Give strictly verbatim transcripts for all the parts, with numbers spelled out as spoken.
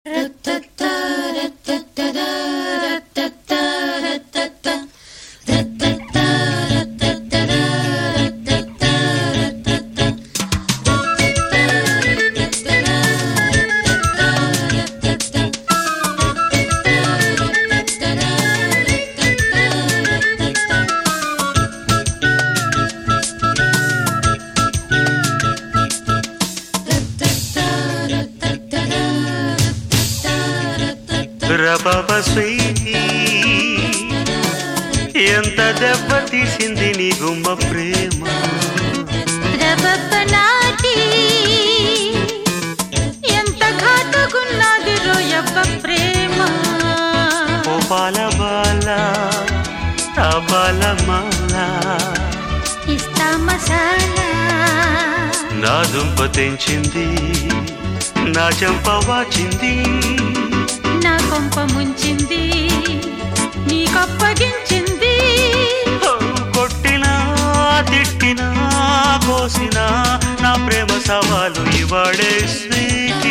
రబబ Sweety ఎంత దెబ్బ తీసింది నీ గుమ్మ ప్రేమ. రబబ నాటి ఎంత ఘాటుకున్నది రోయబ్బ ప్రేమ. ఓ బాల బాల ఆ బాల మాల ఇస్తా మసాలా నా దుంప తెంచింది నా చెంప వాచింది నా కొంప ముంచింది నీకప్పగించింది. కొట్టినా తిట్టినా కోసినా నా ప్రేమ సవాలు ఇవాడే స్వీటీ.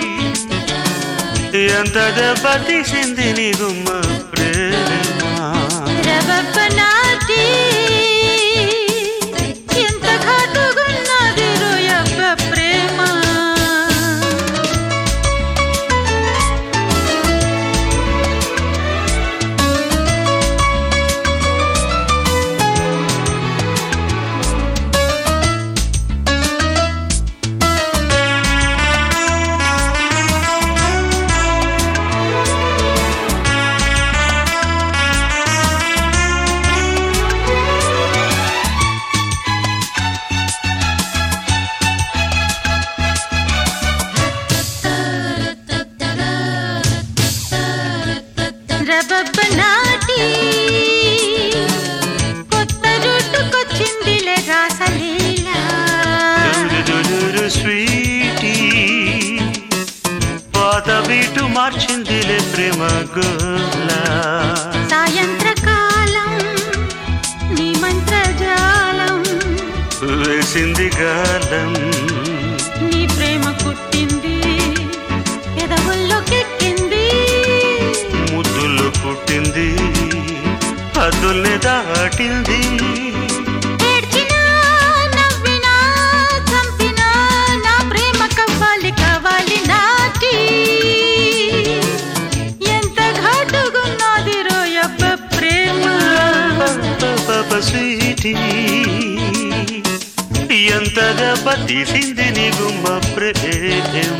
ఎంత దెబ్బ తీసింది నీ గుమ్మ ప్రేమ. రబబ నాటి ఎంత ఘాటుకున్నది రోయబ్బ ప్రేమ. రబబ నాటి కొత్త రూటుకొచ్చిందిలే రాసలీలా. స్వీటీ పాత బీటు మార్చిందిలే ప్రేమ గోల. సాయంత్రకాలం నీ మంత్రజాలం వేసింది గాలం నీ ప్రేమ పుట్టింది ఎదవుల్లో కెక్కింది. ముద్దులు పుట్టింది హద్దుల్ని దాటింది. ఏడ్చినా నవ్వినా చంపినా నా ప్రేమ కవ్వాలి కావాలి నాటి. ఎంత ఘాటుగున్నది రోయబ్బ ప్రేమ. స్వీటీ ఎంత దెబ్బ తీసింది నీ గుమ్మ ప్రేమ.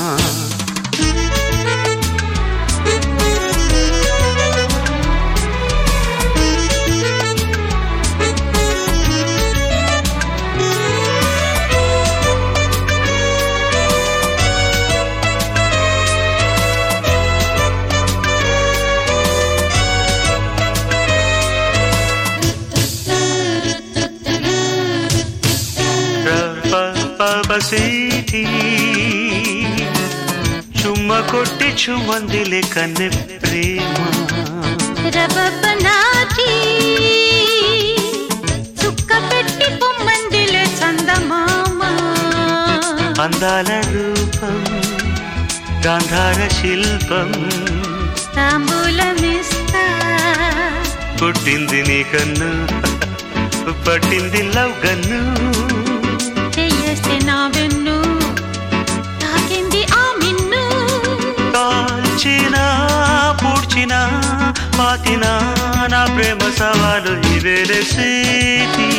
స్వీటీ చుమ్మ కొట్టి చుమ్మందిలే కన్నె ప్రేమ. రబబ నాటి చుక్క పెట్టి పొమ్మందిలే చందమామ. అందాల రూపం గాంధార శిల్పం తాంబూలమిస్తా పుట్టింది నీ కన్ను పట్టింది లవ్ గన్ను. చెయ్యేస్తే నా వెన్ను తాకింది ఆ మిన్ను. కాల్చినా పూడ్చినా పాతినా నా ప్రేమ సవాలు ఇవేలే స్వీటీ.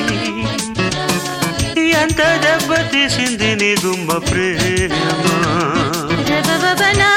ఎంత దెబ్బ తీసింది నీ గుమ్మ ప్రేమ. రబబ